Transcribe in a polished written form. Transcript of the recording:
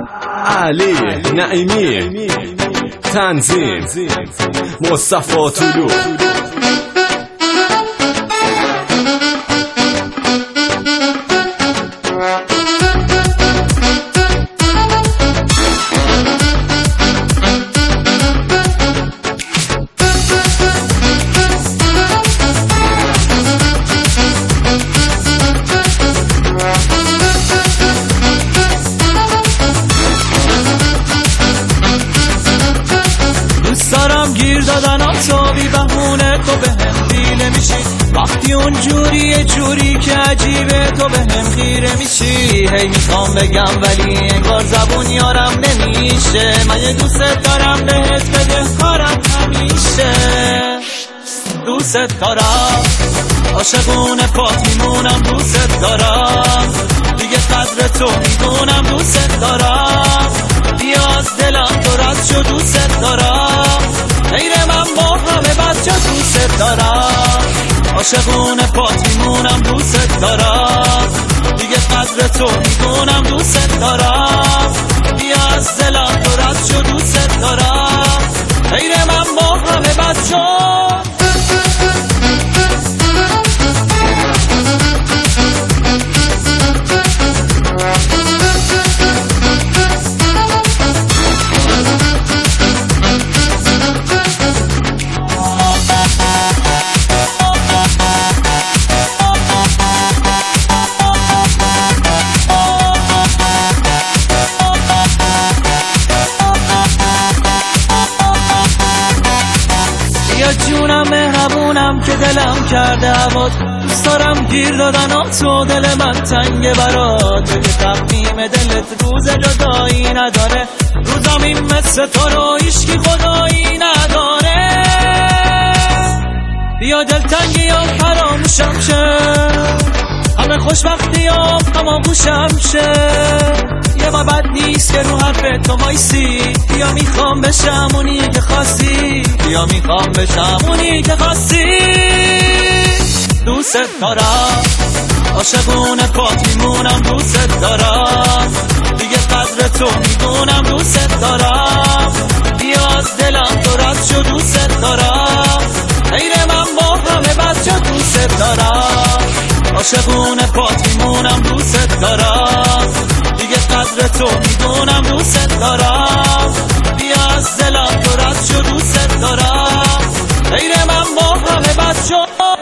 علی نعیمی، تنظیم مصطفی طلو. گیر دادن تو بی بهونه، تو به هم دیله میشی وقتی اون جوری که عجیبه، تو به هم خیره میشی. هی میخوام بگم ولی انگار زبون یارم نمیشه، من یه دوست دارم بهت بده کارم همیشه. دوست دارم عاشقونه پات میمونم، دوست دارم دیگه قدر تو میدونم، دوست دارم بیا از دلم تو رد شو، دوست دارم غیر من با همه بچه، دوست دارم عاشقونه پات میمونم، دوست دارم دیگه قدر تو میدونم، دوست دارم بیا از دلم تو رد شو، دوست دارم غیر من با همه بچه. جونم مهربونم که دلم کرده هوات، دوست دارم گیر دادن تو، دل من تنگ برات، بگه تقویم دلت روز جدایی نداره، روزم این مثل تو رو هیچکی خدایی نداره. بیا دلتنگی ها فراموشم شه، همه خوشبختی ها خاموشم شه، یه ما بد نیست که رو حرف تو مایسی، بیا میخوام بشم اونی که خواستی، بیا میخوام بشم اونی که خواستی. دوست دارم عاشقونه پات میمونم، دوست دارم دیگه قدر تو میدونم، دوست دارم بیا از دلم تو رد شو، دوست دارم غیر من با همه بچه، دوست دارم عاشقونه پات میمونم، دوست دارم دیگه قدر تو میدونم، دوست دارم بیا از دلم تو رد شو، دوست دارم غیر من با همه بچه.